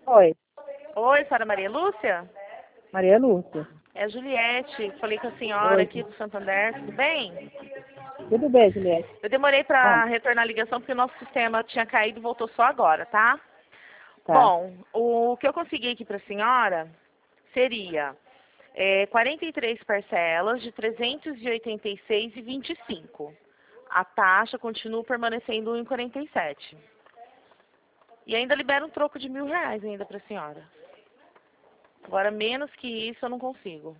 Oi, Oi, senhora Maria Lúcia? Maria Lúcia. É a Juliette. Falei com a senhora Oi, aqui do Santander, tudo bem? tudo bem, Juliette? Eu demorei Bom, para retornar a ligação porque o nosso sistema tinha caído e voltou só agora, tá? tá. Bom, o que eu consegui aqui para a senhora seria 43 parcelas de 386,25. A taxa continua permanecendo 1,47. E ainda libera um troco de R$ 1.000 ainda para a senhora. Agora, menos que isso, eu não consigo.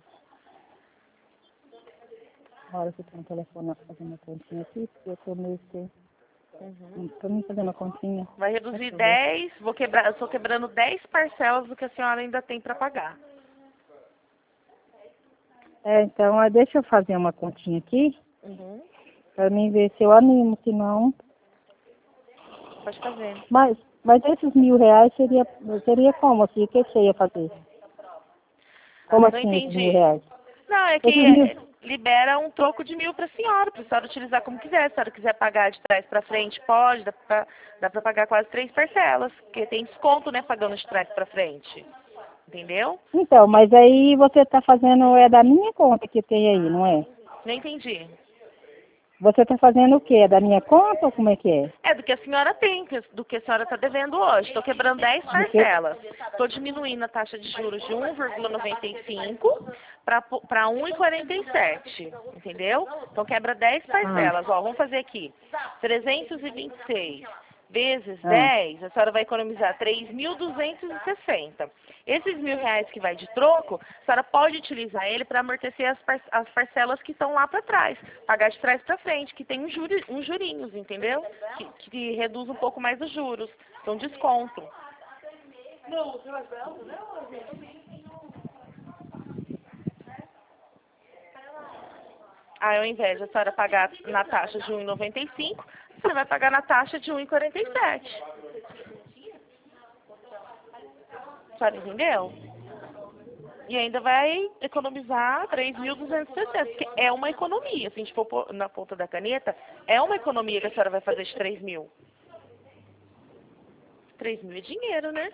Agora você tem um telefone fazendo uma continha aqui, porque eu tô meio que... Uhum. Tô me fazendo uma continha. Vai Deixa reduzir eu ver. 10, eu estou quebrando 10 parcelas do que a senhora ainda tem para pagar. Então, deixa eu fazer uma continha aqui, Uhum. pra mim ver se eu animo, se não... Pode fazer. Mas esses R$ 1.000 seria como assim? O que você ia fazer? Como Não assim esses entendi. R$ 1.000? Não, é que Esses mil... libera um troco de 1.000 para a senhora utilizar como quiser. Se a senhora quiser pagar de trás para frente, pode, dá para pagar quase 3 parcelas, porque tem desconto, né, pagando de trás para frente. Entendeu? Então, mas aí você tá fazendo, da minha conta que tem aí, não é? Não entendi. Você tá fazendo o quê? É da minha conta ou como é que é? É do que a senhora tem, do que a senhora está devendo hoje. Estou quebrando 10 Do que... parcelas. Estou diminuindo a taxa de juros de 1,95 para 1,47. Entendeu? Então quebra 10 Ah, parcelas. Ó, vamos fazer aqui. 326 vezes ah. 10, a senhora vai economizar 3.260. Esses R$ 1.000 que vai de troco, a senhora pode utilizar ele para amortecer as parcelas que estão lá para trás. Pagar de trás para frente, que tem uns jurinhos, entendeu? Que reduz um pouco mais os juros. Então, desconto. Aí, ao invés de a senhora pagar na taxa de 1,95, a senhora vai pagar na taxa de 1,47. A senhora entendeu? E ainda vai economizar 3.260, que é uma economia. Se a gente for na ponta da caneta, é uma economia que a senhora vai fazer de 3.000. 3.000 é dinheiro, né?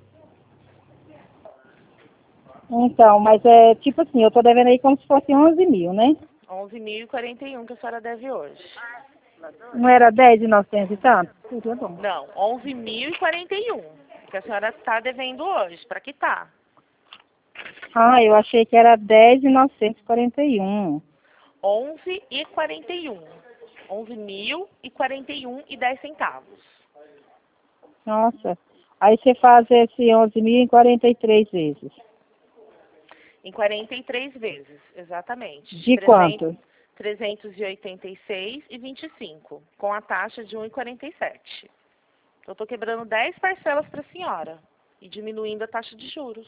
Então, mas é tipo assim, eu tô devendo aí como se fosse 11.000, né? 11.041 que a senhora deve hoje. Não era 10.900 e tanto? Seria bom. Não, 11.041 que a senhora está devendo hoje, para quitar. Ah, eu achei que era 10.941. 11.041. 11.041 e 10 centavos. Nossa. Aí você faz esse 11.000 em 43 vezes. Em 43 vezes, exatamente. De quanto? 386,25, com a taxa de 1,47. Então, eu estou quebrando 10 parcelas para a senhora e diminuindo a taxa de juros.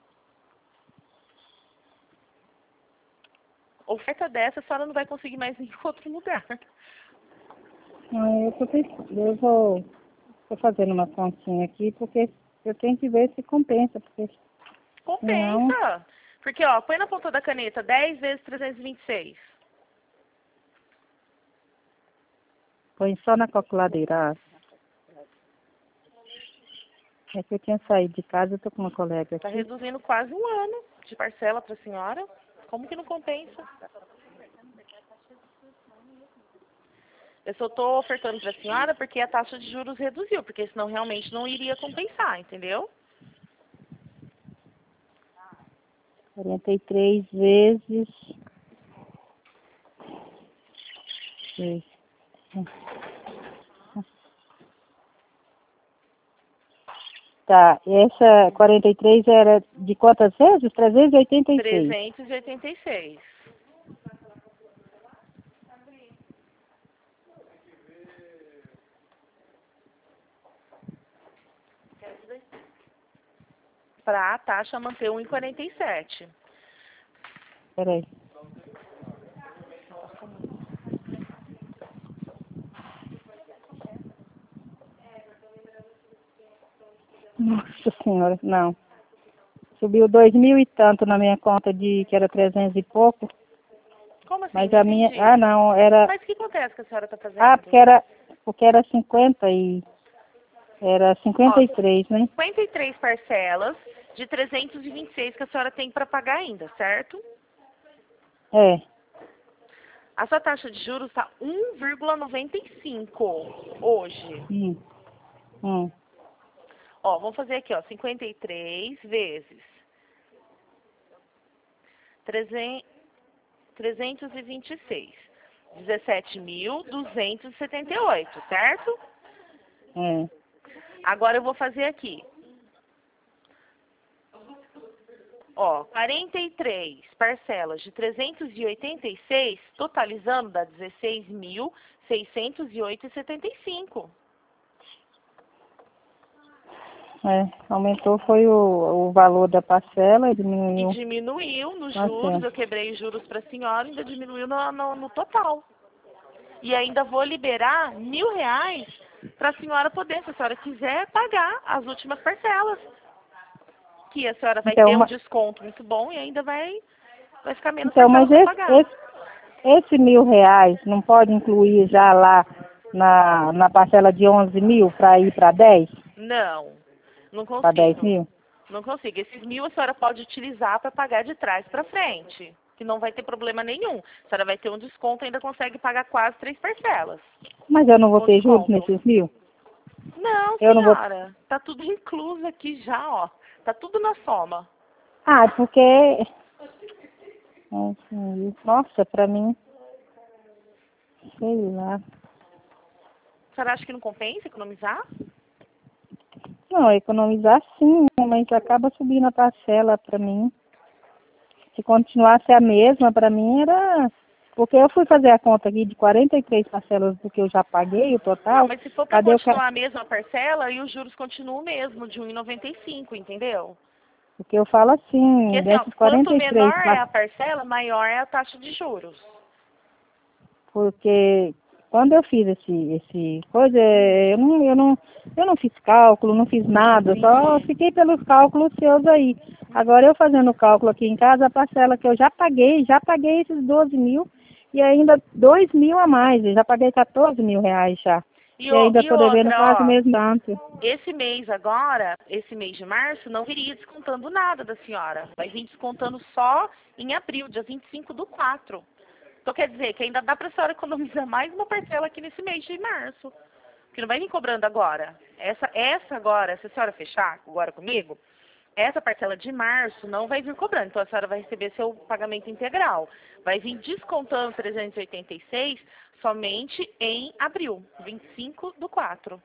Oferta dessa, a senhora não vai conseguir mais em outro lugar. Eu tô pensando, tô fazendo uma continha aqui, porque eu tenho que ver se compensa, porque senão Compensa. Porque, ó, põe na ponta da caneta 10 vezes 326. põe só na calculadeira. É que eu tinha saído de casa, eu tô com uma colega Está aqui. reduzindo quase um ano de parcela para a senhora. Como que não compensa? Eu só estou ofertando para a senhora porque a taxa de juros reduziu, porque senão realmente não iria compensar, entendeu? 43 vezes. Seis. Tá, essa 43 era de quantas vezes? 386. 386. Para a taxa manter 1,47. Peraí. Nossa senhora, não. Subiu 2.000 e tanto na minha conta que era 300 e pouco. Como assim? Mas Não a minha, entendi. não, era, Mas o que acontece que a senhora está fazendo? porque era 50 e, Era Ó, 53, né? 53 parcelas de 326 que a senhora tem para pagar ainda, certo? É. A sua taxa de juros está 1,95 hoje. Hum. Ó, vamos fazer aqui, ó, 53 vezes 326. 17.278, certo? É. Agora eu vou fazer aqui. Ó, 43 parcelas de 386, totalizando dá 16.608,75. É. Aumentou foi o valor da parcela e E diminuiu. diminuiu nos Nossa. juros, eu quebrei os juros para a senhora, ainda diminuiu no total. E ainda vou liberar R$ 1.000 para a senhora poder, se a senhora quiser, pagar as últimas parcelas. Que a senhora vai Então, ter um desconto muito bom e ainda vai ficar menos então, parcelas mas para pagar. esse R$ 1.000 não pode incluir já lá na parcela de 11.000 para ir para 10? Não, não Para 10 consigo. mil? Não consigo. Esses 1.000 a senhora pode utilizar para pagar de trás para frente, que não vai ter problema nenhum. A senhora vai ter um desconto e ainda consegue pagar quase 3 parcelas. Mas eu não vou Com ter juros desconto. nesses 1.000? Não, Eu não vou. senhora. Tá tudo incluso aqui já, ó. Tá tudo na soma. Ah, porque. Nossa, para mim, sei lá. A senhora acha que não compensa economizar? Não, economizar sim, mas acaba subindo a parcela para mim. Se continuasse a mesma, para mim era. Porque eu fui fazer a conta aqui de 43 parcelas do que eu já paguei, o Não, total. mas se for para Cadê o. continuar a mesma parcela, aí os juros continuam o mesmo, de 1,95, entendeu? Porque eu falo Porque assim, assim, ó, desses quanto 43, menor é a parcela, maior é a taxa de juros. porque quando eu fiz esse coisa, eu não fiz cálculo, não fiz nada, só Entendi. fiquei pelos cálculos seus aí. Agora eu fazendo o cálculo aqui em casa, a parcela que eu já paguei esses 12.000 e ainda 2.000 a mais, eu já paguei R$ 14.000 já. E, E ainda e estou devendo quase o outra, ó, mesmo tanto. esse mês agora, esse mês de março, não viria descontando nada da senhora. Vai vir descontando só em abril, dia 25/4. Então quer dizer que ainda dá para a senhora economizar mais uma parcela aqui nesse mês de março. Que não vai vir cobrando agora. Essa agora, se a senhora fechar agora comigo, essa parcela de março não vai vir cobrando. Então a senhora vai receber seu pagamento integral. Vai vir descontando 386 somente em abril, 25/4.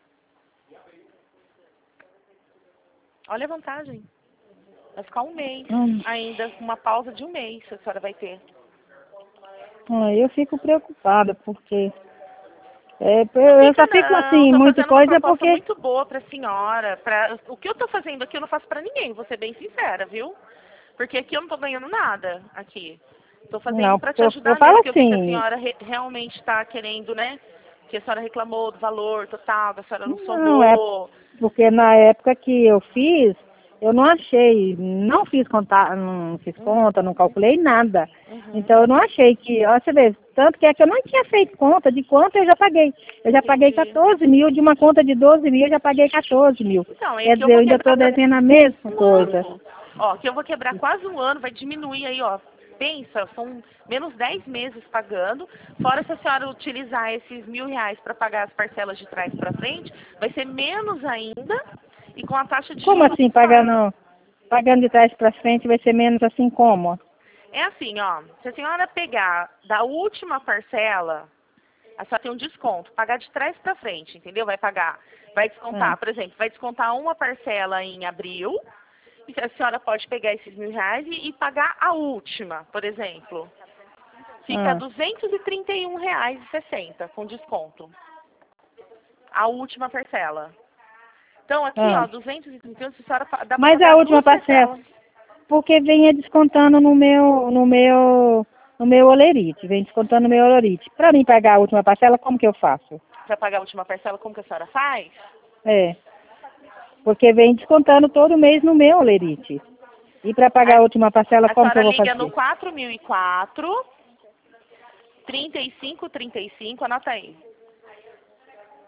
Olha a vantagem. Vai ficar um mês ainda, uma pausa de um mês a senhora vai ter. Eu fico preocupada, porque Não eu fica só fico não, assim, tô muita fazendo uma coisa proposta porque. muito boa pra senhora. O que eu tô fazendo aqui eu não faço pra ninguém, vou ser bem sincera, viu? Porque aqui eu não tô ganhando nada, aqui. Tô fazendo Não, pra porque te eu ajudar falo mesmo, porque eu vi que a assim, senhora realmente tá querendo, né? Que a senhora reclamou do valor total, que a senhora não não, é somou. porque na época que eu fiz, eu não achei, não fiz conta, não fiz conta, não calculei nada. Uhum, Então eu não achei que, ó, você vê, tanto que é que eu não tinha feito conta de quanto eu já paguei. Eu já paguei entendi. 14.000, de uma conta de 12.000, eu já paguei 14.000. Então, é Quer que eu dizer, eu vou ainda quebrar estou pra devendo a mesma um coisa. ano. Ó, que eu vou quebrar quase um ano, vai diminuir aí, ó. Pensa, são menos 10 meses pagando. Fora se a senhora utilizar esses R$ 1.000 para pagar as parcelas de trás para frente, vai ser menos ainda e com a taxa de Como juros assim, menor. pagando de trás para frente vai ser menos assim como? É assim, ó, se a senhora pegar da última parcela, a senhora tem um desconto, pagar de trás para frente, entendeu? Vai Ah, descontar, por exemplo, vai descontar uma parcela em abril. E a senhora pode pegar esses R$ 1.000 e pagar a última, por exemplo. Fica ah. R$ 231,60 com desconto. A última parcela. Então aqui, ó, Ah. 231, a senhora dá para Mas a pagar última duas parcela, parcelas. porque venha descontando no meu olerite, vem descontando no meu olerite. Para mim pagar a última parcela, como que eu faço? Para pagar a última parcela, como que a senhora faz? É, porque vem descontando todo mês no meu olerite. E para pagar a última parcela, A como que senhora eu vou liga no fazer? 4004 3535, anota aí.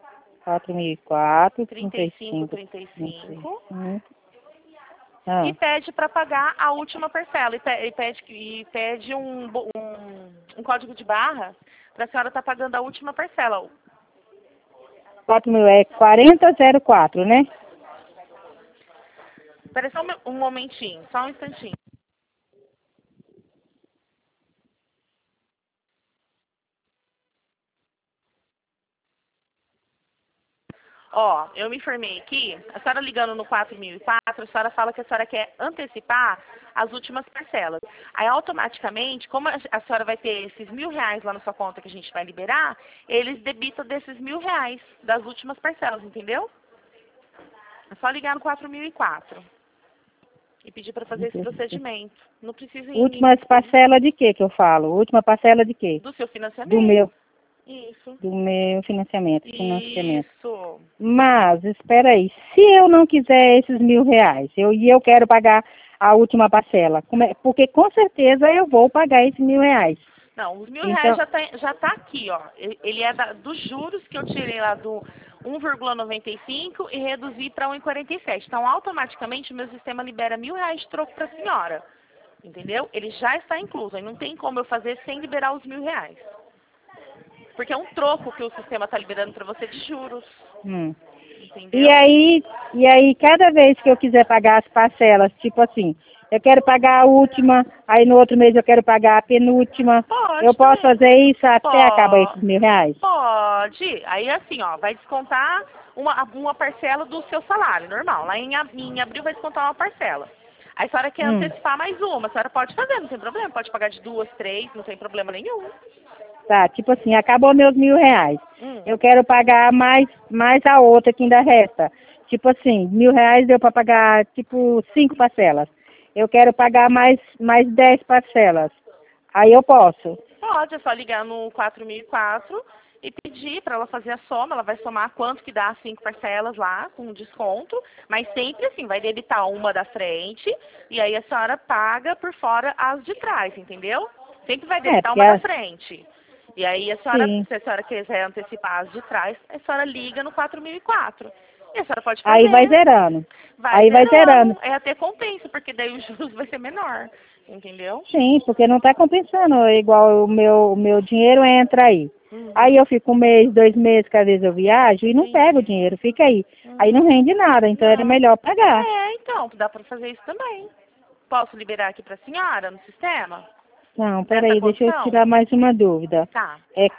4.004, 35, 35. 35. Ah, E pede para pagar a última parcela. E pede um código de barra para a senhora estar pagando a última parcela. 4.000 é 4004, né? Espera só um momentinho, só um instantinho. Ó, eu me informei aqui, a senhora ligando no 4004, a senhora fala que a senhora quer antecipar as últimas parcelas. Aí, automaticamente, como a senhora vai ter esses R$ 1.000 lá na sua conta que a gente vai liberar, eles debitam desses R$ 1.000 das últimas parcelas, entendeu? É só ligar no 4004 e pedir para fazer esse procedimento. Não precisa ir Últimas parcelas de quê que eu falo? Última parcela de quê? do seu financiamento. Do meu Isso. financiamento. Isso. Mas, espera aí, se eu não quiser esses R$ 1.000, eu quero pagar a última parcela, porque com certeza eu vou pagar esses R$ 1.000. Não, os R$ 1.000 Então, já tá aqui, ó. Ele é dos juros que eu tirei lá do 1,95 e reduzi para 1,47. Então, automaticamente, o meu sistema libera R$ 1.000 de troco para a senhora. Entendeu? Ele já está incluso. Aí não tem como eu fazer sem liberar os R$ 1.000. Porque é um troco que o sistema está liberando para você de juros. Entendeu? E aí, cada vez que eu quiser pagar as parcelas, tipo assim, eu quero pagar a última, aí no outro mês eu quero pagar a penúltima, Pode eu posso também. fazer isso até acabar esses Pode. R$ 1.000? Pode. Aí assim, ó, vai descontar uma parcela do seu salário, normal. Lá em abril vai descontar uma parcela. Aí a senhora quer antecipar mais uma, a senhora pode fazer, não tem problema. Pode pagar de 2, 3, não tem problema nenhum. Tá, tipo assim, acabou meus R$ 1.000. Hum. Eu quero pagar mais a outra que ainda resta. Tipo assim, R$ 1.000 deu para pagar, tipo, 5 parcelas. Eu quero pagar mais 10 parcelas. Aí eu posso. Pode, é só ligar no 4004 e pedir para ela fazer a soma. Ela vai somar quanto que dá as 5 parcelas lá, com desconto. Mas sempre assim, vai debitar uma da frente e aí a senhora paga por fora as de trás, entendeu? Sempre vai debitar uma da frente. E aí, Sim. se a senhora quiser antecipar as de trás, a senhora liga no 4004. E a senhora pode fazer. Aí vai zerando. Vai Vai zerando. É até compensa, porque daí os juros vai ser menor. Entendeu? Sim, porque não está compensando. Igual o meu dinheiro entra aí. Uhum. Aí eu fico 1 mês, 2 meses, que às vezes eu viajo e não pego o dinheiro, fica aí. Aí não rende nada, então era melhor pagar. Então, dá para fazer isso também. Posso liberar aqui para a senhora no sistema? Não, Nessa peraí, deixa eu condição? tirar mais uma dúvida. Tá. É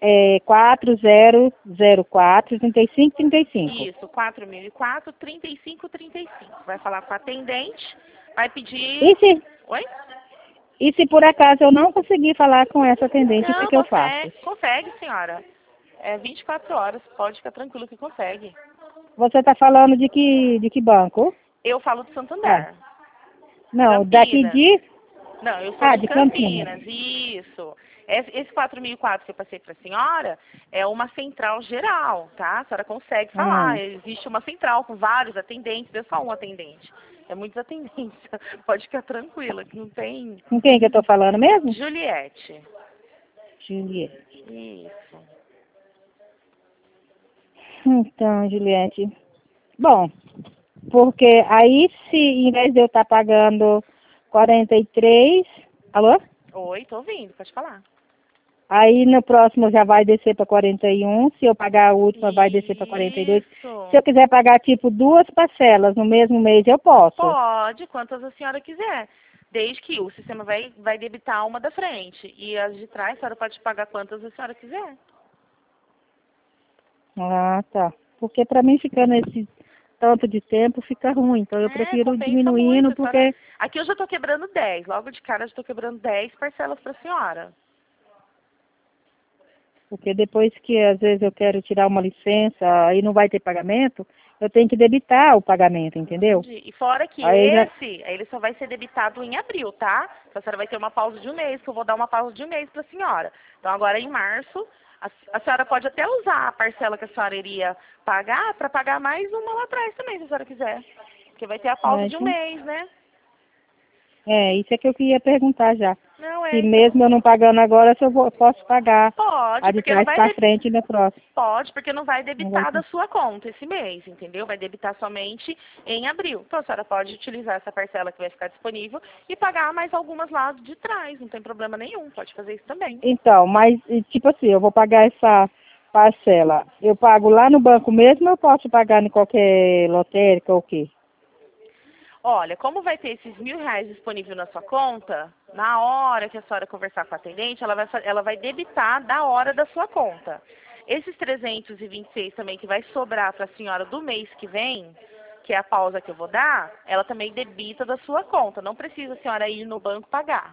4004 3535. Isso, 4004 3535. Vai falar com a atendente, vai pedir. E se, Oi? e se por acaso eu não conseguir falar com essa atendente, o Não, que eu faço? consegue, senhora. É 24 horas, pode ficar tranquilo que consegue. Você está falando de que banco? Eu falo do Santander. Ah, não, Campinas. daqui de... Não, eu sou de Campinas. Isso. Esse 4004 que eu passei para a senhora é uma central geral, tá? A senhora consegue falar. Existe uma central com vários atendentes, não é só um atendente. É muitos atendentes. Pode ficar tranquila, que não tem. Com quem que eu estou falando mesmo? Juliette. Juliette. Isso. Então, Juliette. Bom, porque aí se em vez de eu estar pagando 43... Alô? Oi, tô ouvindo, pode falar. Aí no próximo já vai descer para 41. Se eu pagar a última, vai descer para 42. Se eu quiser pagar tipo 2 parcelas no mesmo mês, eu posso. Pode, quantas a senhora quiser. Desde que o sistema vai debitar uma da frente. E as de trás, a senhora pode pagar quantas a senhora quiser. Ah, tá. Porque para mim ficando esse tanto de tempo fica ruim. Então eu prefiro diminuindo muito, porque... Aqui eu já estou quebrando 10. Logo de cara eu já estou quebrando 10 parcelas para a senhora. Porque depois que às vezes eu quero tirar uma licença e não vai ter pagamento, eu tenho que debitar o pagamento, entendeu? Entendi. E fora que ele só vai ser debitado em abril, tá? Então a senhora vai ter uma pausa de 1 mês, que eu vou dar uma pausa de 1 mês para a senhora. Então agora em março, a senhora pode até usar a parcela que a senhora iria pagar para pagar mais uma lá atrás também, se a senhora quiser. Porque vai ter a pausa de 1 mês, né? Isso é que eu queria perguntar já. Não Se é. mesmo eu não pagando agora, se posso pagar Pode, a de porque não trás vai para frente no próximo. Pode, porque não vai Não vai debitar da sua conta esse mês, entendeu? Vai debitar somente em abril. Então a senhora pode utilizar essa parcela que vai ficar disponível e pagar mais algumas lá de trás, não tem problema nenhum, pode fazer isso também. Então, mas tipo assim, eu vou pagar essa parcela. Eu pago lá no banco mesmo ou eu posso pagar em qualquer lotérica ou o quê? Olha, como vai ter esses R$ 1.000 disponível na sua conta, na hora que a senhora conversar com a atendente, ela vai debitar da hora da sua conta. Esses 326 também que vai sobrar para a senhora do mês que vem, que é a pausa que eu vou dar, ela também debita da sua conta. Não precisa a senhora ir no banco pagar.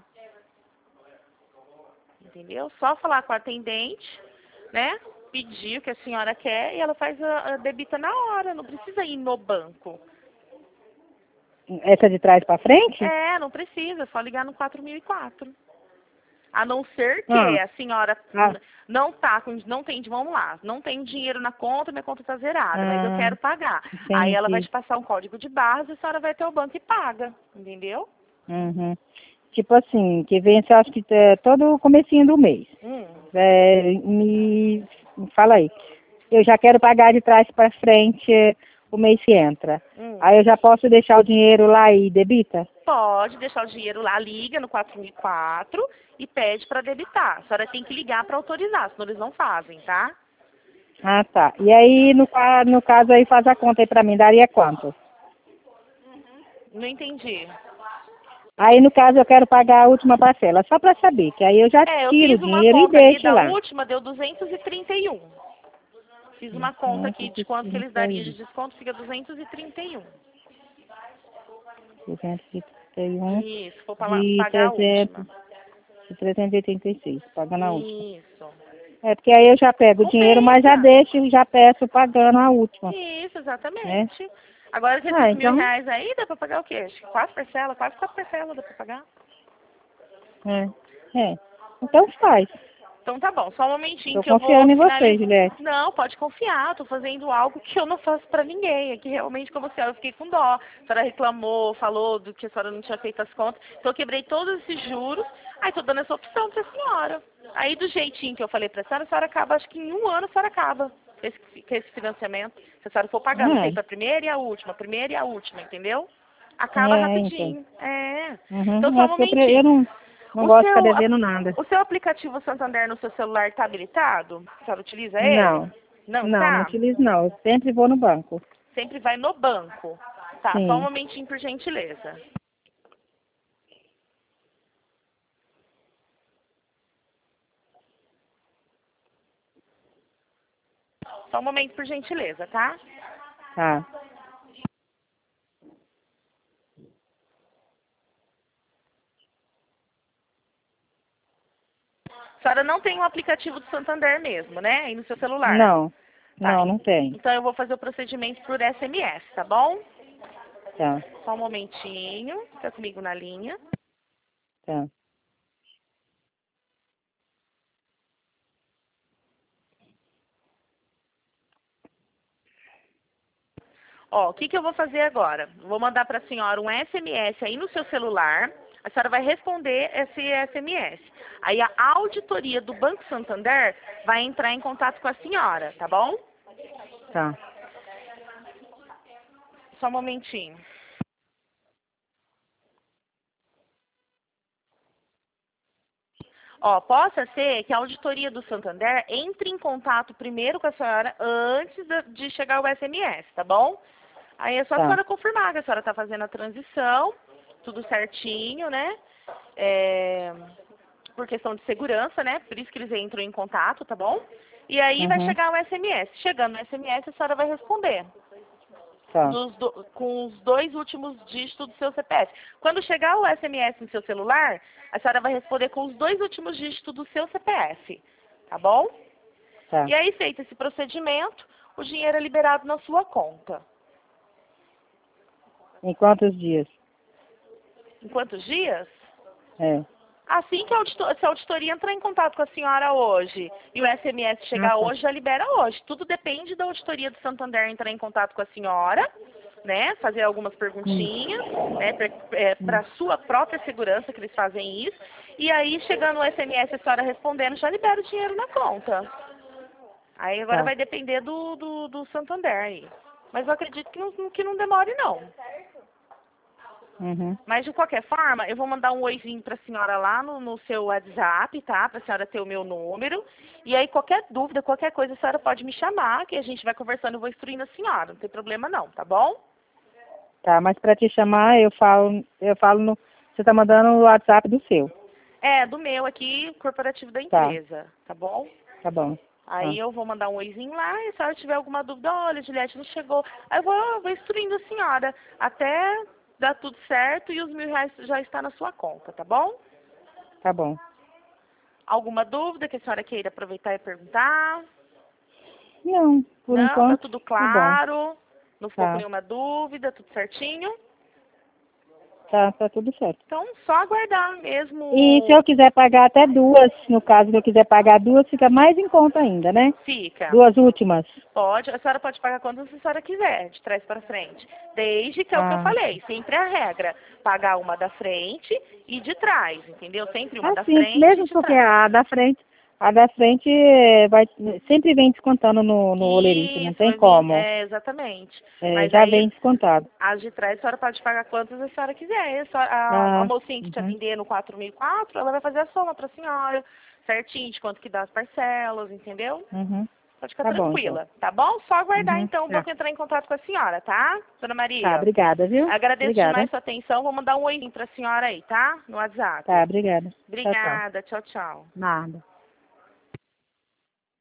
Entendeu? Só falar com a atendente, né? Pedir o que a senhora quer e ela faz a debita na hora. Não precisa ir no banco. Essa de trás para frente? Não precisa, é só ligar no 4004. A não ser que Ah, a senhora ah, não tem, vamos lá, não tem dinheiro na conta, minha conta está zerada, mas eu ah, quero pagar. Aí ela vai entendi. te passar um código de barras e a senhora vai até o banco e paga, entendeu? Uhum. Tipo assim, que vence acho que todo o comecinho do mês. Hum. Me fala aí. Eu já quero pagar de trás para frente o mês que entra. Hum. Aí eu já posso deixar o dinheiro lá e debita? Pode deixar o dinheiro lá, liga no 4004 e pede para debitar. A senhora tem que ligar para autorizar, senão eles não fazem, tá? Ah, tá. E aí, no caso aí, faz a conta aí pra mim, daria quanto? Não entendi. Aí, no caso, eu quero pagar a última parcela, só para saber, que aí eu já Eu tiro o fiz uma dinheiro e conta aqui deixo da lá. última, deu 231. Fiz uma conta aqui de quanto que eles dariam de desconto, fica 231. 231 Isso, vou de pagar a última. 386, pagando a última. Isso. É, porque aí eu já pego o dinheiro, mas já Compensa. deixo e já peço pagando a última, Isso, né? exatamente. Agora que Ah, esses então, R$ 1.000 aí, dá pra pagar o quê? Acho que quase 4 parcelas dá pra pagar. é, então faz. Então tá bom, só um momentinho Estou que eu vou confiando em você, finalizar. Juliette. Não, pode confiar, tô fazendo algo que eu não faço pra ninguém. É que realmente, como a senhora, eu fiquei com dó. A senhora reclamou, falou do que a senhora não tinha feito as contas. Então eu quebrei todos esses juros, aí tô dando essa opção pra senhora. Aí do jeitinho que eu falei pra senhora, a senhora acaba, acho que em um ano a senhora acaba com esse financiamento. Se a senhora for pagando sempre a primeira e a última, entendeu? Acaba Então. rapidinho. Então Uhum, só é um porque momentinho. eu não O gosto de ficar seu, devendo nada. o seu aplicativo Santander no seu celular está habilitado? A senhora utiliza ele? Não, Não não tá? utilizo não. Eu sempre vou no banco. Sempre vai no banco. Tá, só um Sim. momentinho por gentileza. Só um momento por gentileza, tá? Tá. A senhora não tem o aplicativo do Santander mesmo, né? Aí no seu celular. Não, Tá. não tem. Então eu vou fazer o procedimento por SMS, tá bom? Tá, Só um momentinho. Fica comigo na linha. tá. Ó, o que eu vou fazer agora? Vou mandar para a senhora um SMS aí no seu celular. A senhora vai responder esse SMS. Aí a auditoria do Banco Santander vai entrar em contato com a senhora, tá bom? Tá. Só um momentinho. Ó, possa ser que a auditoria do Santander entre em contato primeiro com a senhora antes de chegar o SMS, tá bom? Aí é só a Tá. senhora confirmar que a senhora está fazendo a transição, tudo certinho, né? Por questão de segurança, né? Por isso que eles entram em contato, tá bom? E aí vai Uhum. chegar o SMS. Chegando o SMS, a senhora vai responder. Tá. Com os 2 últimos dígitos do seu CPF. Quando chegar o SMS no seu celular, a senhora vai responder com os 2 últimos dígitos do seu CPF. Tá bom? Tá. E aí, feito esse procedimento, o dinheiro é liberado na sua conta. Em quantos dias? Em quantos dias? É. Assim que se a auditoria entrar em contato com a senhora hoje e o SMS Ah, chegar tá. hoje, já libera hoje. Tudo depende da auditoria do Santander entrar em contato com a senhora né, fazer algumas perguntinhas, né, para sua própria segurança que eles fazem isso, e aí chegando o SMS a senhora respondendo, já libera o dinheiro na conta. Aí agora vai depender do Santander aí. Mas eu acredito que não demore não. Uhum. Mas de qualquer forma, eu vou mandar um oizinho pra senhora lá no seu WhatsApp, tá? Pra senhora ter o meu número. E aí qualquer dúvida, qualquer coisa, a senhora pode me chamar, que a gente vai conversando e eu vou instruindo a senhora. Não tem problema não, tá bom? Tá, mas para te chamar, eu falo no... Você tá mandando o WhatsApp do seu. É, do meu aqui, corporativo da empresa, tá bom? Tá bom. Aí eu vou mandar um oizinho lá e se a senhora tiver alguma dúvida, olha, Juliette, não chegou. Aí eu vou instruindo a senhora até dar tudo certo e os R$ 1.000 já está na sua conta, tá bom? Tá bom. Alguma dúvida que a senhora queira aproveitar e perguntar? Não, por Não, enquanto, tá tudo claro? Não ficou com Tá. nenhuma dúvida, tudo certinho? Tá tudo certo. Então, só aguardar mesmo. E se eu quiser pagar até duas, no caso que eu quiser pagar duas, fica mais em conta ainda, né? Fica. Duas últimas. Pode, a senhora pode pagar quantas a senhora quiser, de trás para frente. Desde que é o que eu falei, sempre a regra. Pagar uma da frente e de trás, entendeu? Sempre uma da Sim, frente mesmo e de porque trás. a da frente sempre vem descontando no olerite, não Isso, tem vai vir, como. exatamente. É, Mas já aí, vem descontado. as de trás, a senhora pode pagar quantas a senhora quiser. A mocinha que te atender no 4004, ela vai fazer a soma para a senhora, certinho, de quanto que dá as parcelas, entendeu? Uhum. Pode ficar Tá bom, tranquila, então. tá bom? Só aguardar, então, Tá. vou entrar em contato com a senhora, tá, dona Tá, Maria? obrigada, viu? Agradeço Obrigada. demais sua atenção. Vou mandar um oizinho pra senhora aí, tá? No WhatsApp. Tá, obrigada. Tchau, tchau. Obrigada. Tchau, tchau. Nada.